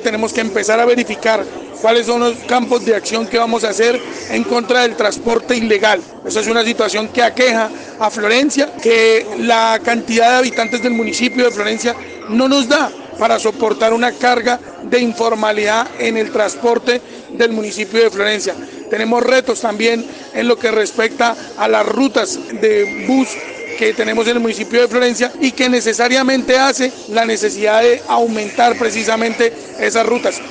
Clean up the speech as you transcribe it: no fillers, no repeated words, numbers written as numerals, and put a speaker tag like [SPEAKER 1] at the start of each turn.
[SPEAKER 1] tenemos que empezar a verificar cuáles son los campos de acción que vamos a hacer en contra del transporte ilegal. Esa es una situación que aqueja a Florencia, que la cantidad de habitantes del municipio de Florencia no nos da para soportar una carga de informalidad en el transporte del municipio de Florencia. Tenemos retos también en lo que respecta a las rutas de bus que tenemos en el municipio de Florencia y que necesariamente hace la necesidad de aumentar precisamente esas rutas.